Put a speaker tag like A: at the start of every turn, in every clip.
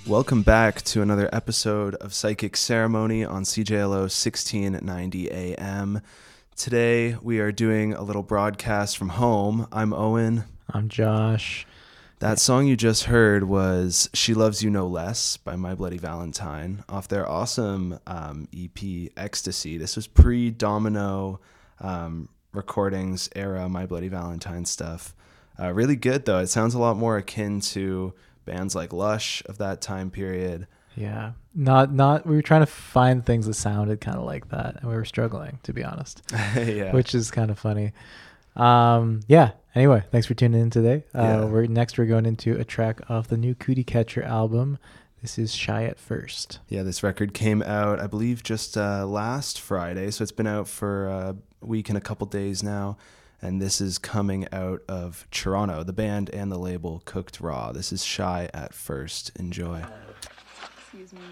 A: Welcome back to another episode of Psychic Ceremony on CJLO 1690 AM. Today we are doing a little broadcast from home. I'm Owen.
B: I'm Josh.
A: That song you just heard was She Loves You No Less by My Bloody Valentine off their awesome EP Ecstasy. This was pre-Domino recordings era My Bloody Valentine stuff. Really good though. It sounds a lot more akin to bands like Lush of that time period.
B: Yeah. Not we were trying to find things that sounded kind of like that, and we were struggling, to be honest.
A: Yeah.
B: Which is kind of funny. Anyway, thanks for tuning in today. We're going into a track off the new Cootie Catcher album. This is Shy at First.
A: Yeah, this record came out, I believe, just last Friday, so it's been out for a week and a couple days now. And this is coming out of Toronto, the band and the label Cooked Raw. This is Shy at First. Enjoy.
C: Excuse me.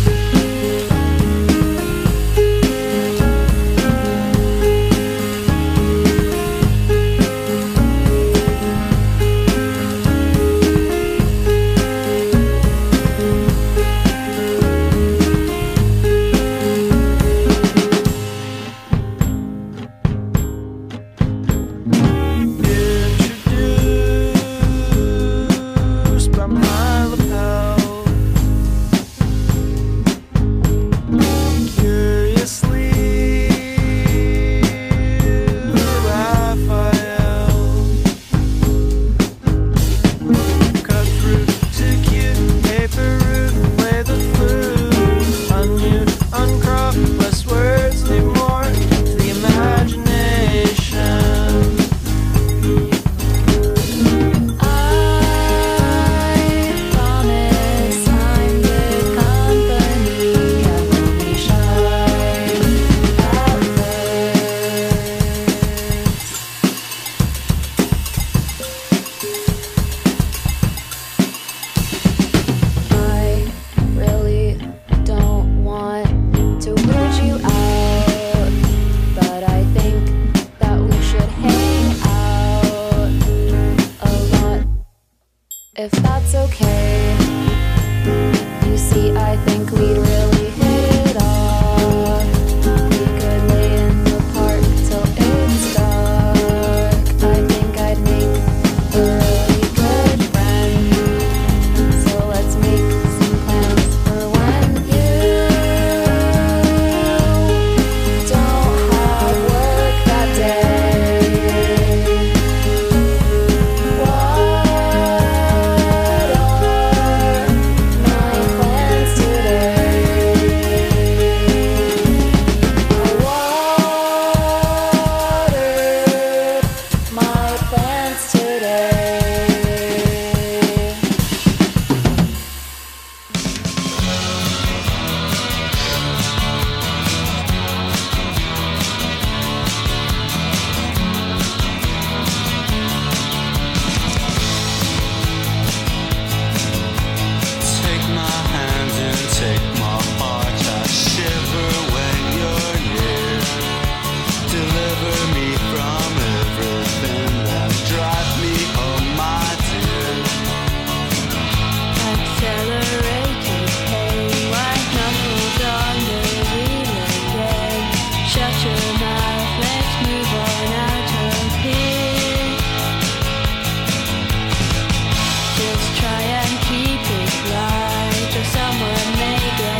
C: If that's okay, you see, I think we'd really hit it off. We could lay in the park till it's dark. I think I'd make a really good friend. So let's make some plans for when you don't have work that day. Try and keep it light, or someone may get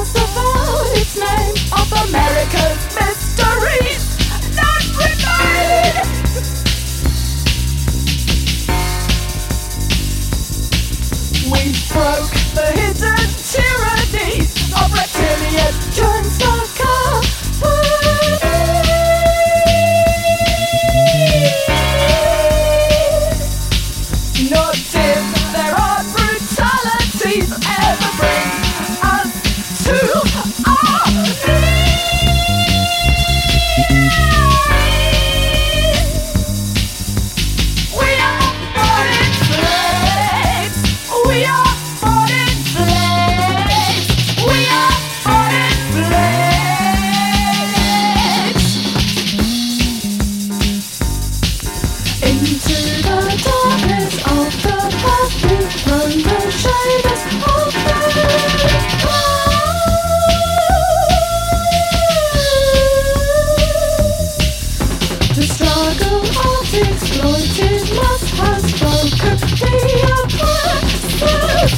C: us about its name of America's mysteries not remain. We broke the hidden tyranny of reptilian Not dim, there are brutalities ever bring us to our knees. We are born in flames. We are born in flames. We are born in flames. Into the darkness of the past, we run the shaders of the past. The struggle of exploited lust has broken the oppressor's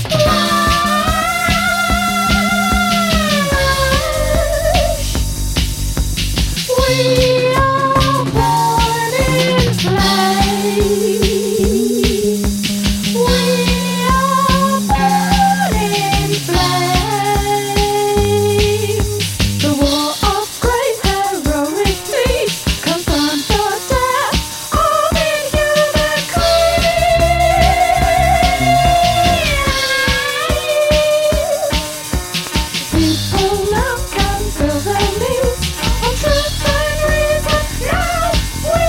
C: flesh. We are born in flames. We are born in flames. The war of great heroic deeds confirms the death of inhuman creeds. People now can feel their needs on truth and reason. Now we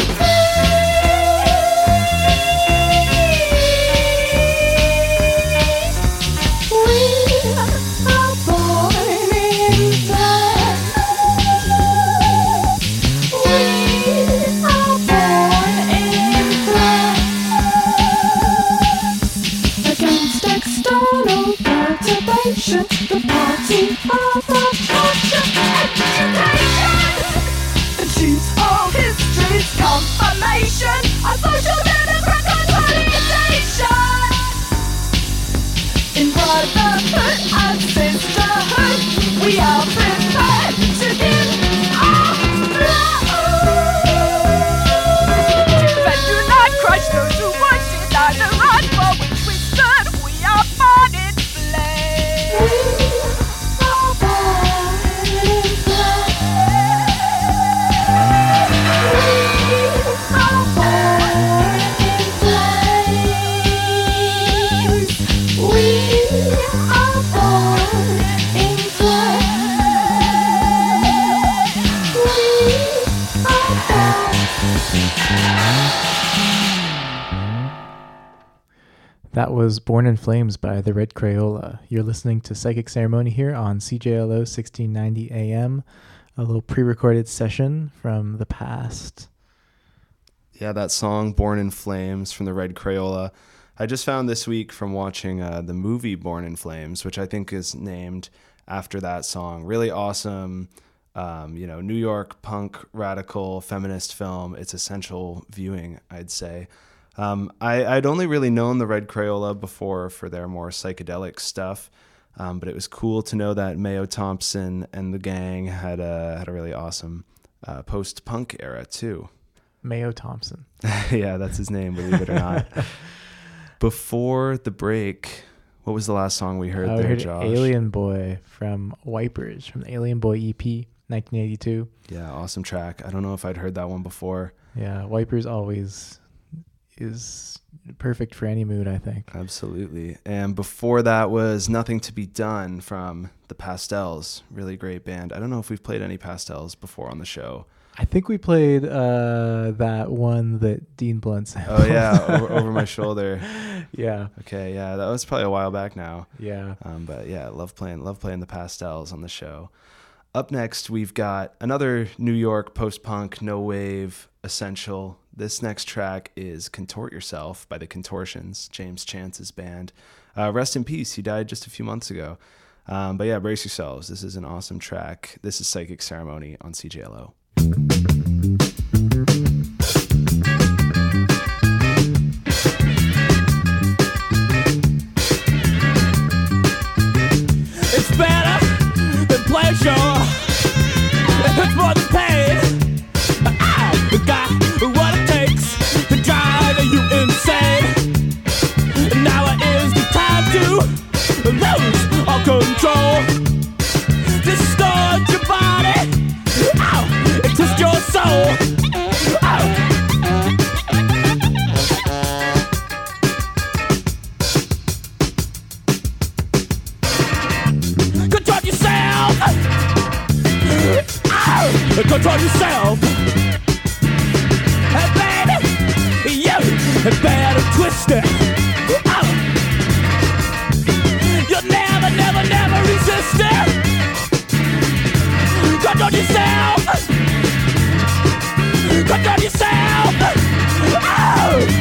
C: are born in flames. We are born in flames. Against external perturbation, the party of our culture education achieves all history's confirmation, a social democrat consolidation. In brotherhood and sisterhood, we are prepared to give our blood. But do not crush those who would deny the right for which we stood. We are born in flames. We are born in flames. We are born in flames. We are born in flames. We are born.
B: That was Born in Flames by the Red Crayola. You're listening to Psychic Ceremony here on CJLO 1690 AM, a little pre-recorded session from the past.
A: Yeah, that song Born in Flames from the Red Crayola. I just found this week from watching the movie Born in Flames, which I think is named after that song. Really awesome, New York punk, radical, feminist film. It's essential viewing, I'd say. I'd only really known the Red Crayola before for their more psychedelic stuff, but it was cool to know that Mayo Thompson and the gang had a really awesome post-punk era too.
B: Mayo Thompson.
A: Yeah, that's his name, believe it or not. Before the break, what was the last song we heard
B: We
A: there,
B: heard
A: Josh?
B: Alien Boy from Wipers, from the Alien Boy EP, 1982.
A: Yeah, awesome track. I don't know if I'd heard that one before.
B: Yeah, Wipers always is perfect for any mood, I think.
A: Absolutely. And before that was Nothing to Be Done from the Pastels. Really great band. I don't know if we've played any Pastels before on the show.
B: I think we played that one that Dean Blunt sampled.
A: Oh, yeah, over my shoulder.
B: Yeah.
A: Okay, yeah, that was probably a while back now.
B: Yeah.
A: But yeah, love playing the Pastels on the show. Up next, we've got another New York post-punk, no wave essential. This next track is Contort Yourself by the Contortions, James Chance's band. Rest in peace. He died just a few months ago. But yeah, brace yourselves. This is an awesome track. This is Psychic Ceremony on CJLO.
D: It's better Now is the time to lose all control. Distort your body, ow, and twist your soul, ow. Control yourself, ow, control yourself. Hey baby, you better twist it, ow. You'll never, never, never resist it. Control yourself! Control yourself! Oh!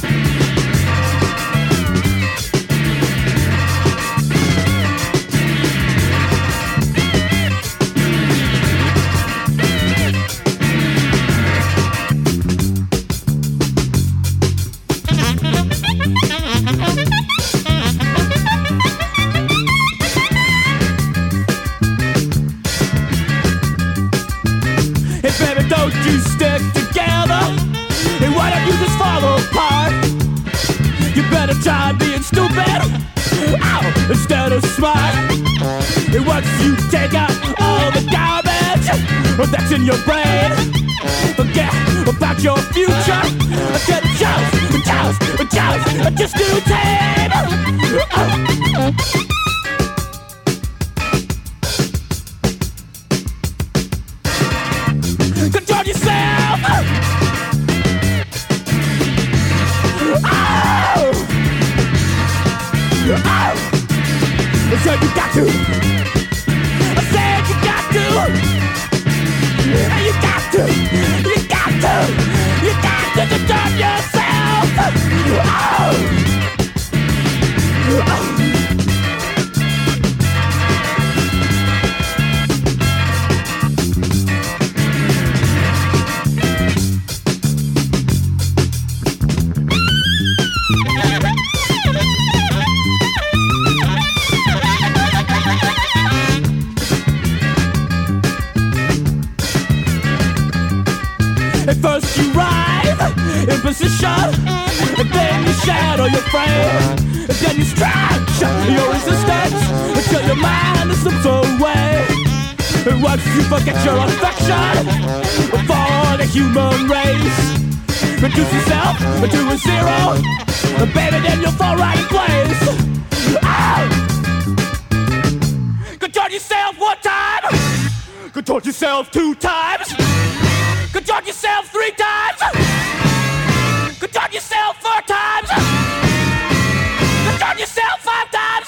D: Baby, don't you stick together? And why don't you just fall apart? You better try being stupid, ow, instead of smart. And once you take out all the garbage that's in your brain, forget about your future. Just do tame. Control yourself! Oh! Oh! I said you got to! I said you got to! You got to! You got to! You got to control yourself! Oh! Oh! First you rise in position, and then you shadow your frame, and then you stretch your resistance until your mind slips away. And once you forget your affection for the human race, reduce yourself to a zero, and baby, then you'll fall right in place. Oh! Control yourself one time, control yourself 2 times. Control yourself 3 times! Control yourself 4 times! Control yourself 5 times!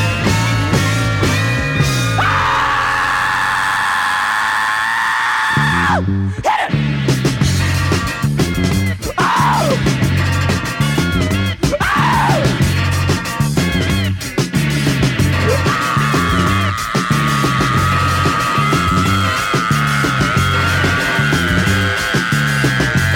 D: Ah! Hit it! Oh! Oh!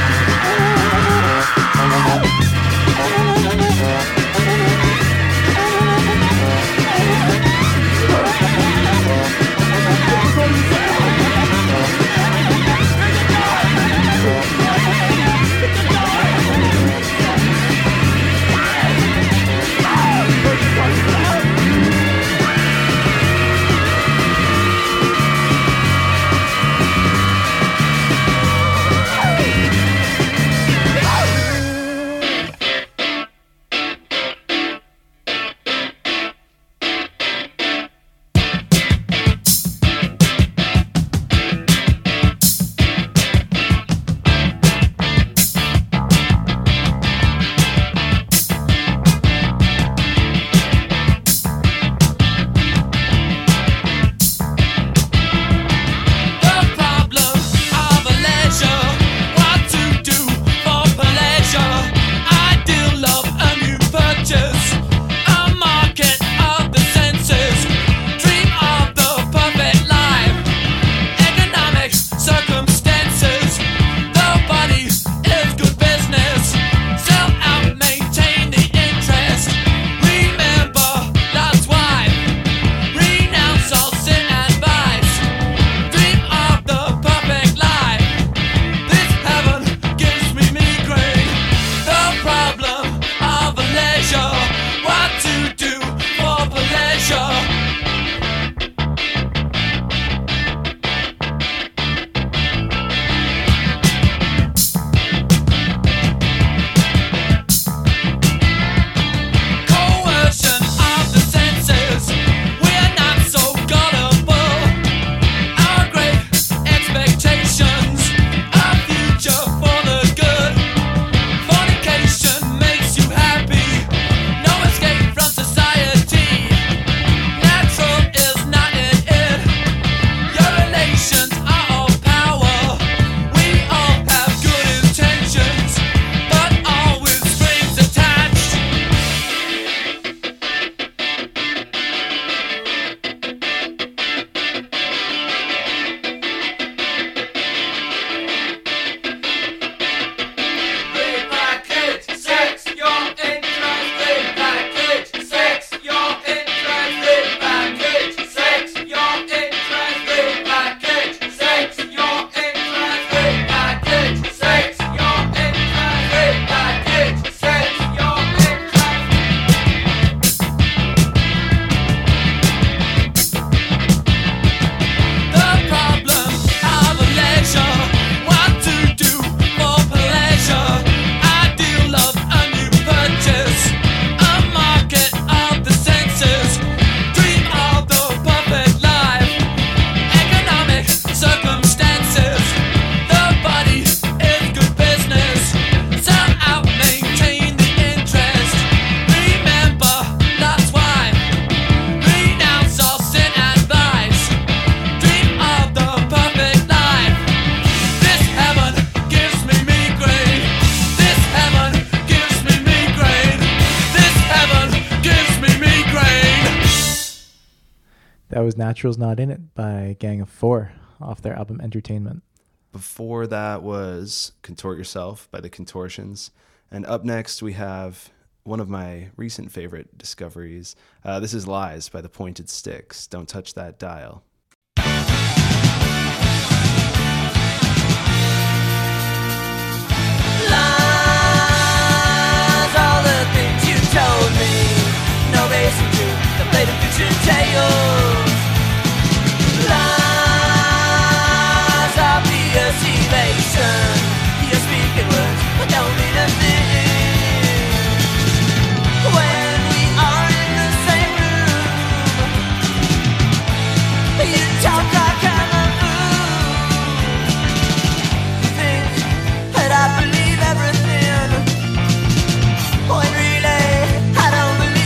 B: That was Naturals Not In It by Gang of Four off their album Entertainment.
A: Before that was Contort Yourself by the Contortions. And up next we have one of my recent favorite discoveries. This is Lies by the Pointed Sticks. Don't touch that dial.
E: Lies, all the things you told me, no basic truth, the blatant fiction tales. Lies, obvious evasion, you're speaking words but don't mean a thing. When we are in the same room, you talk like I'm a fool. You think that I believe everything, when really I don't believe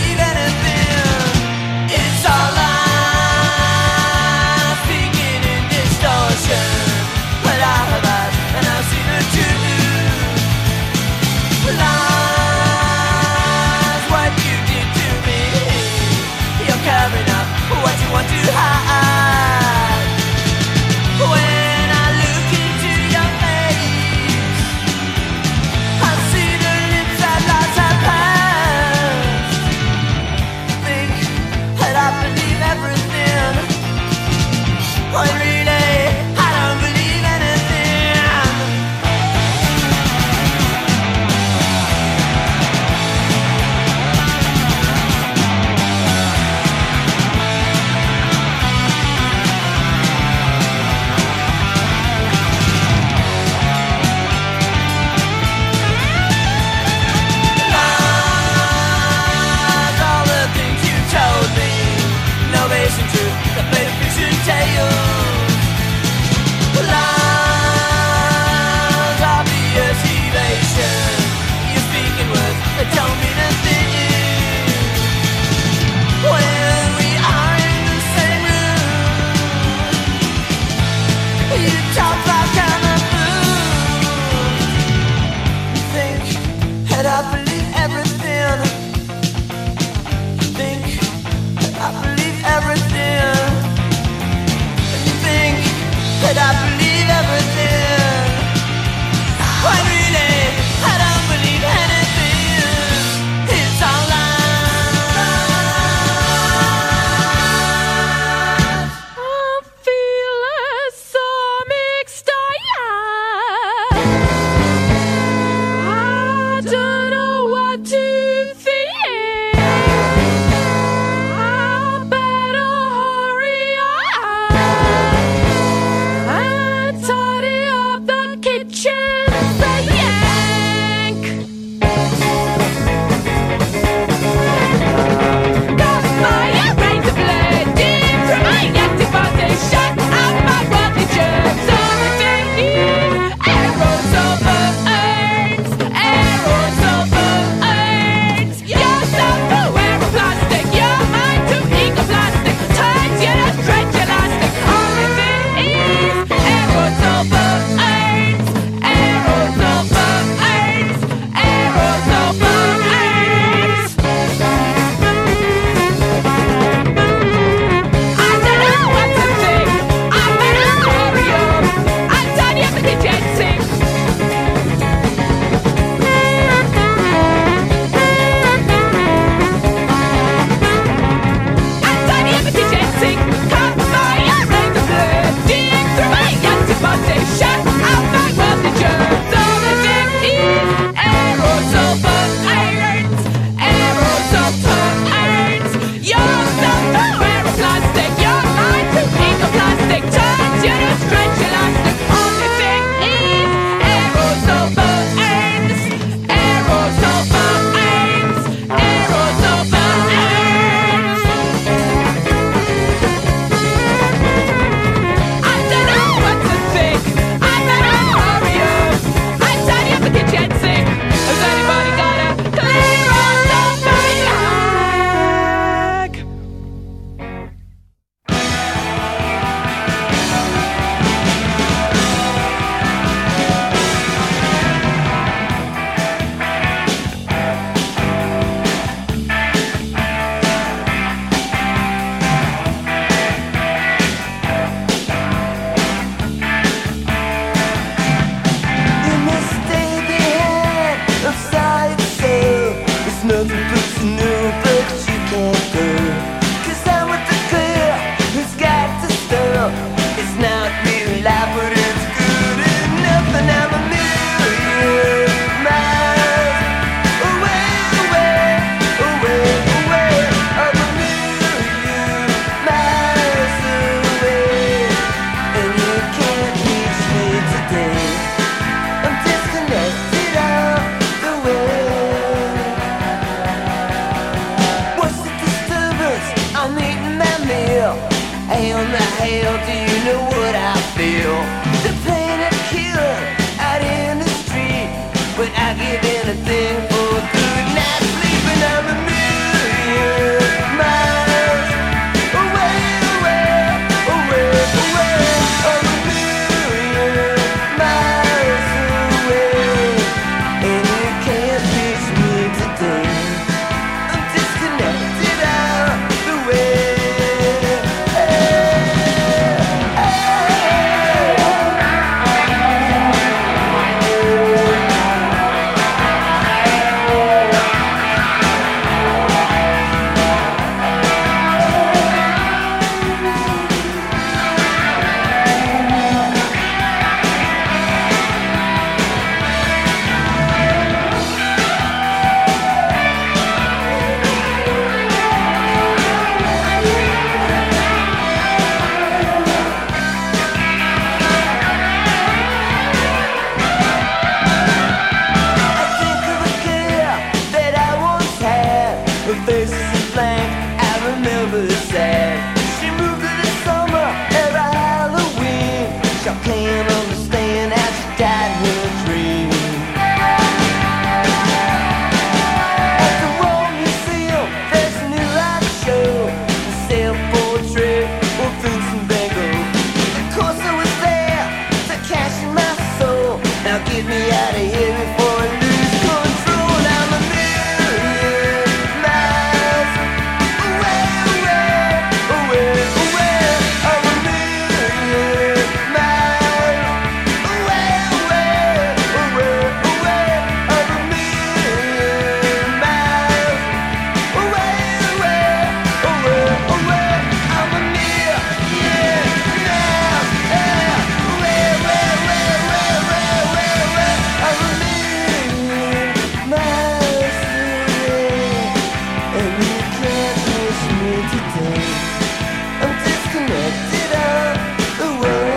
E: How in the hell do you know what I feel? The pain I kill out in the street, but I give anything for a good night's sleep, and I'm a million miles away, away, away, away. I'm a million miles away, and you can't reach me today. I'm disconnected out the way. Can't understand how she died her dream. At the World Museum, there's a new light show, the self-portrait of Vincent Van Gogh. Of course I was there to cash in my soul. Now get me out of here before I lose control. I'm a million miles away, away, away, away. I'm a million miles away, away, away, away. I'm a million miles away, away, away, away. I'm a million miles away, away, away, away, away, away. I'm a million miles away, and you can't miss me today. I'm disconnected out the way.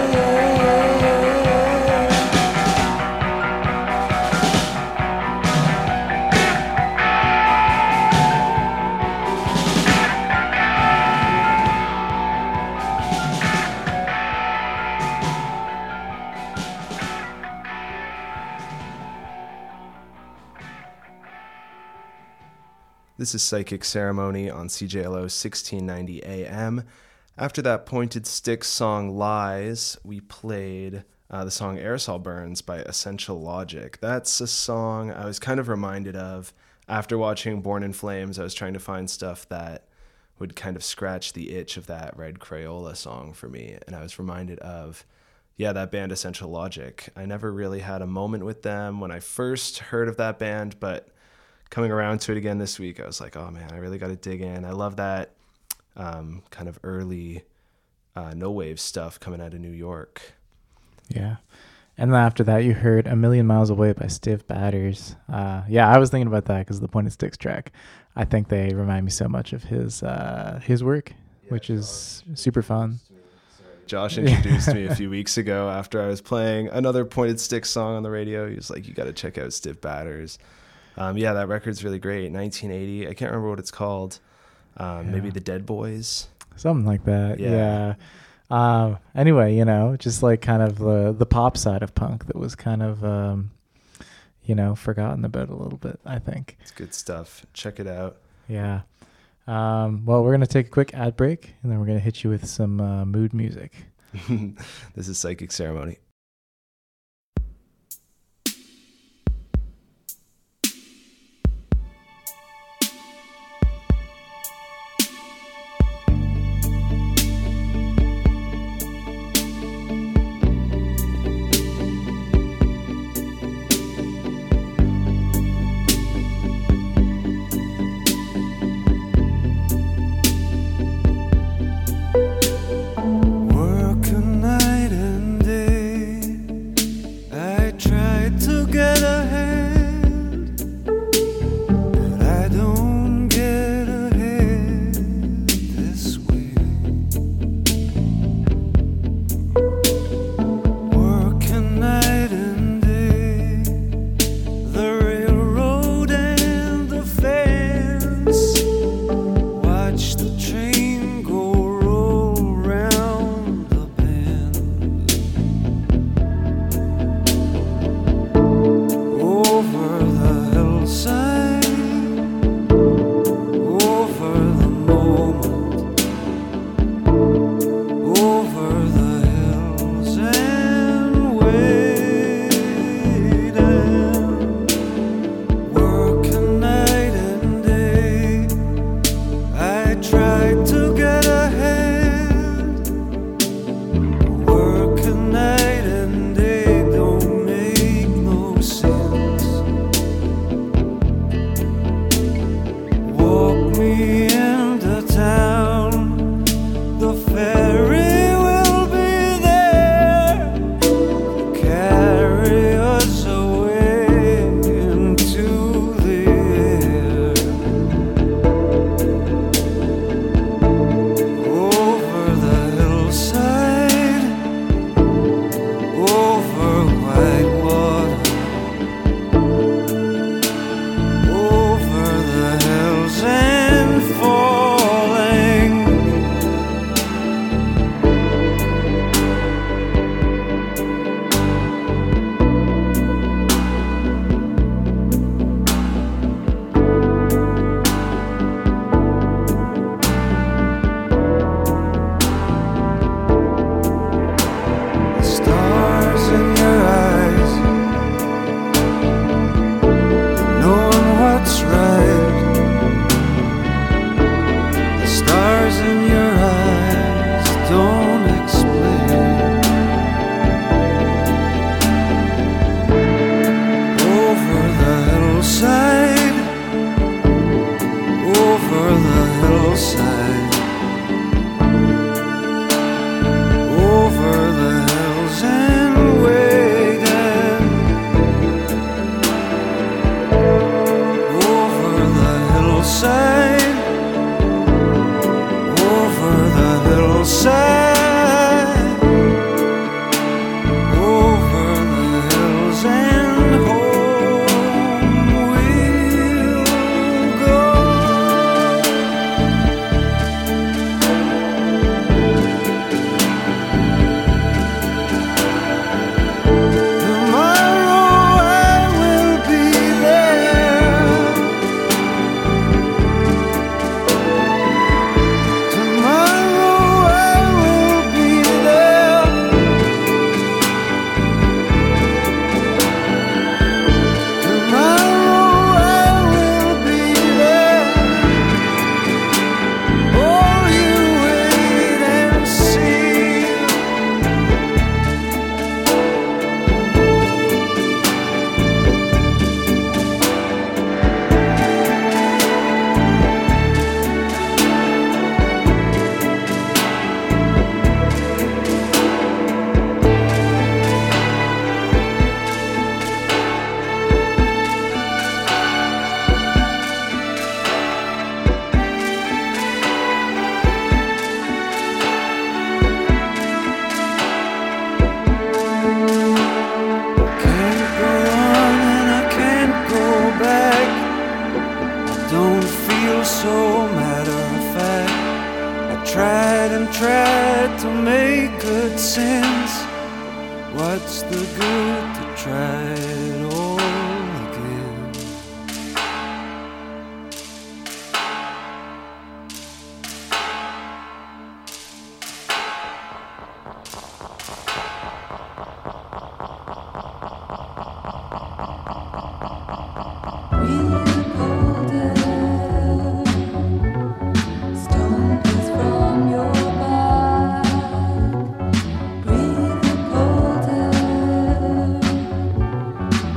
A: This is Psychic Ceremony on CJLO 1690 AM. After that Pointed Sticks song Lies, we played the song Aerosol Burns by Essential Logic. That's a song I was kind of reminded of after watching Born in Flames. I was trying to find stuff that would kind of scratch the itch of that Red Crayola song for me. And I was reminded of, that band Essential Logic. I never really had a moment with them when I first heard of that band, but coming around to it again this week, I was like, oh man, I really got to dig in. I love that kind of early no wave stuff coming out of New York.
B: Yeah. And then after that, you heard A Million Miles Away by Stiv Batters. I was thinking about that because the Pointed Sticks track, I think they remind me so much of his work, which is super fun.
A: Josh introduced me a few weeks ago after I was playing another Pointed Sticks song on the radio. He was like, you got to check out Stiv Batters. That record's really great. 1980. I can't remember what it's called. Maybe The Dead Boys.
B: Something like that. Yeah. Anyway, just like kind of the pop side of punk that was kind of, forgotten about a little bit, I think.
A: It's good stuff. Check it out.
B: Yeah. Well, we're going to take a quick ad break, and then we're going to hit you with some mood music.
A: This is Psychic Ceremony.
F: Work a night and day. tried to get ahead, work at night and day don't make no sense. Walk me into town, the ferry will be there to carry us away into the air. Over the hillside, over white water, over the hills and falling. The stars in your eyes, knowing what's right. The stars in your eyes don't explain. Over the hillside, over the hillside, over the hills and way down. Over the hillside, over the hillside, over the hills and home we'll go. Tomorrow I will be there. Tomorrow I will be there. Tomorrow I will be there. Oh, you wait and see. Can't go on and I can't go back. I don't feel so matter of fact. I tried and tried to make good sense. What's the good to try it all again?
C: Breathe colder.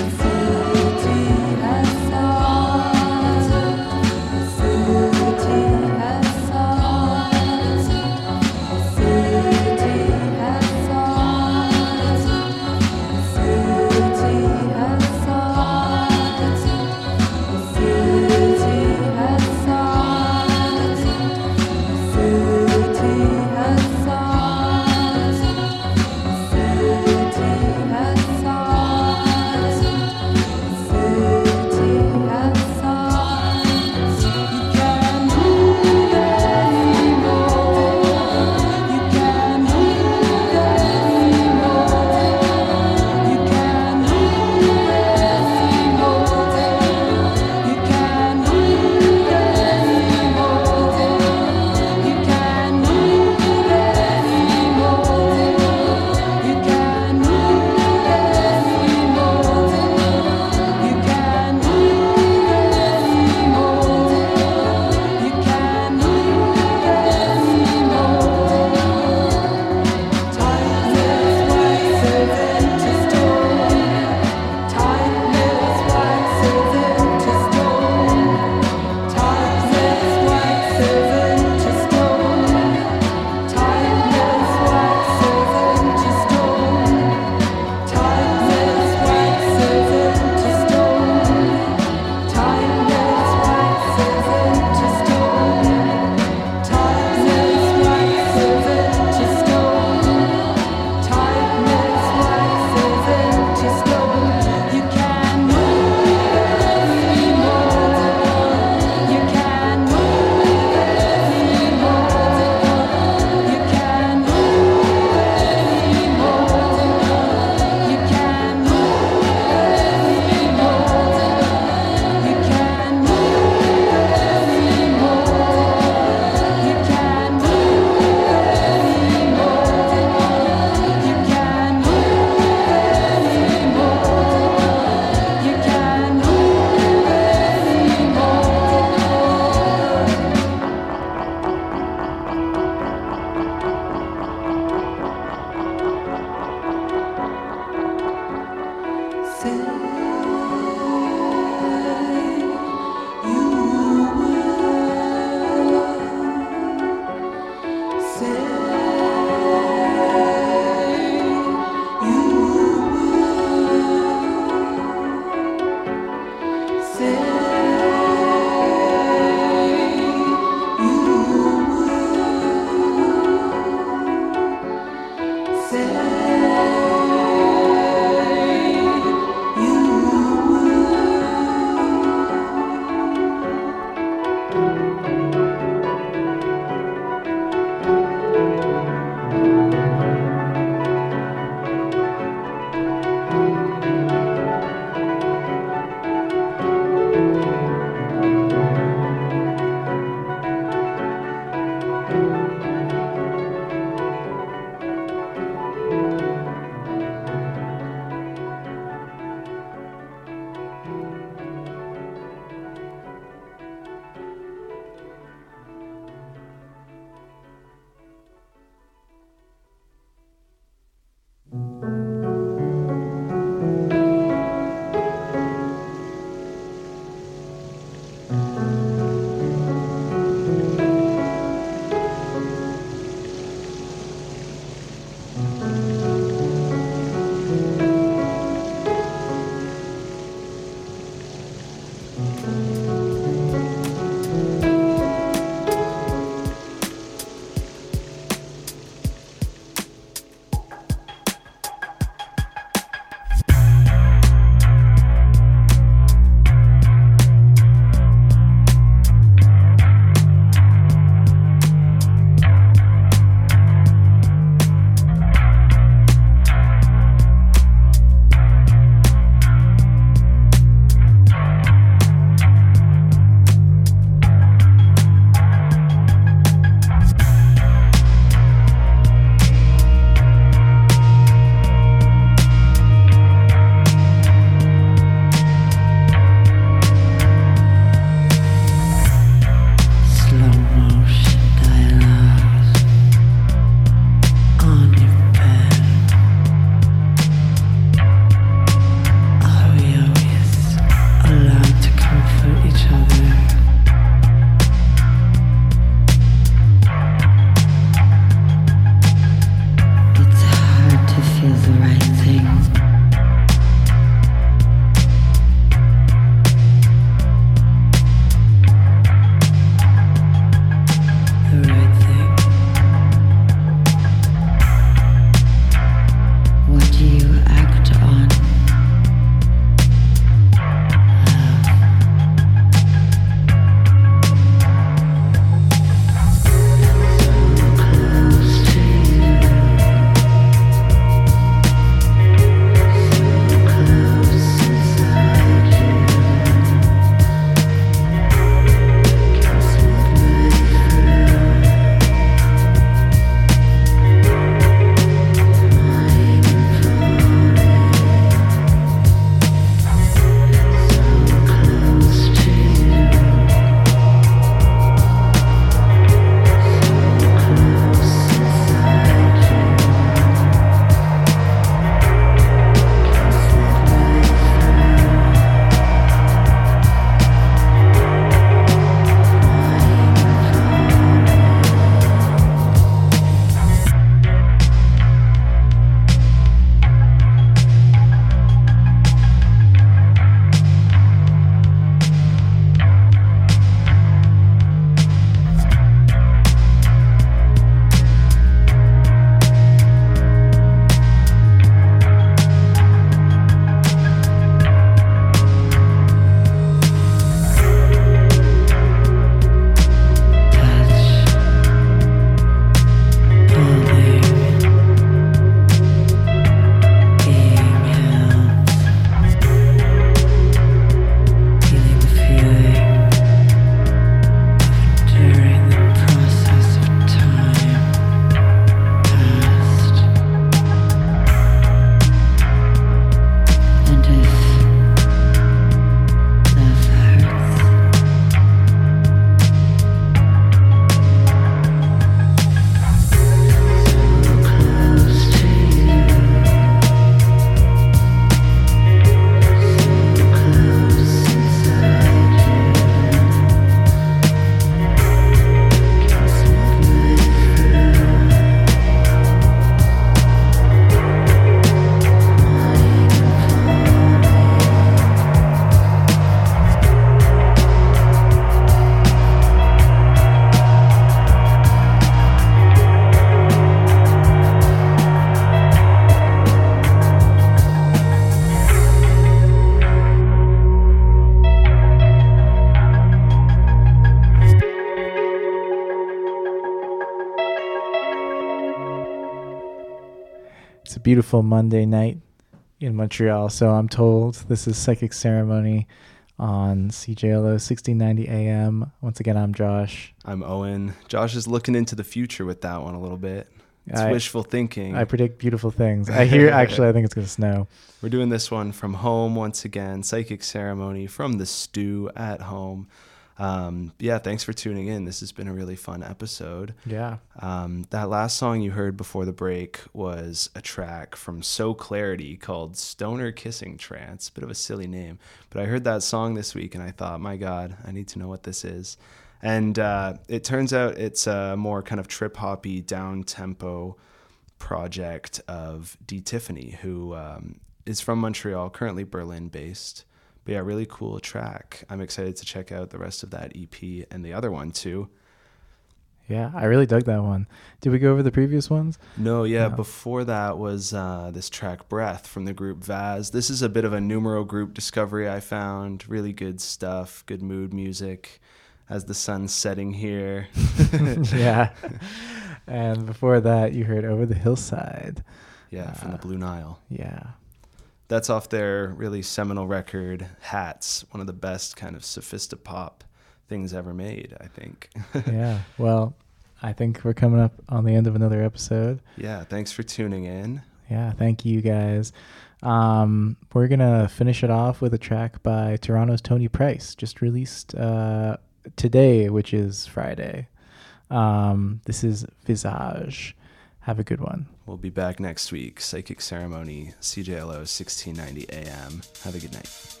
B: a beautiful Monday night in Montreal, so I'm told. This is Psychic Ceremony on CJLO 1690 AM. Once again, I'm Josh.
A: I'm Owen. Josh is looking into the future with that one a little bit. It's wishful thinking.
B: I predict beautiful things. I think it's going to snow.
A: We're doing this one from home once again. Psychic Ceremony from the stew at home. Yeah, thanks for tuning in. This has been a really fun episode.
B: Yeah.
A: That last song you heard before the break was a track from So Clarity called Stoner Kissing Trance. Bit of a silly name. But I heard that song this week and I thought, my God, I need to know what this is. And it turns out it's a more kind of trip-hoppy, down-tempo project of D. Tiffany, who is from Montreal, currently Berlin-based. But yeah, really cool track. I'm excited to check out the rest of that EP and the other one too.
B: Yeah, I really dug that one. Did we go over the previous ones?
A: No, before that was this track Breath from the group Vaz. This is a bit of a numero group discovery I found. Really good stuff, good mood music as the sun's setting here.
B: Yeah. And before that, you heard Over the Hillside.
A: Yeah, from the Blue Nile.
B: Yeah.
A: That's off their really seminal record, Hats, one of the best kind of sophistopop things ever made, I think.
B: Yeah, well, I think we're coming up on the end of another episode.
A: Yeah, thanks for tuning in.
B: Yeah, thank you guys. We're going to finish it off with a track by Toronto's Tony Price, just released today, which is Friday. This is Visage. Have a good one.
A: We'll be back next week. Psychic Ceremony, CJLO 1690 AM. Have a good night.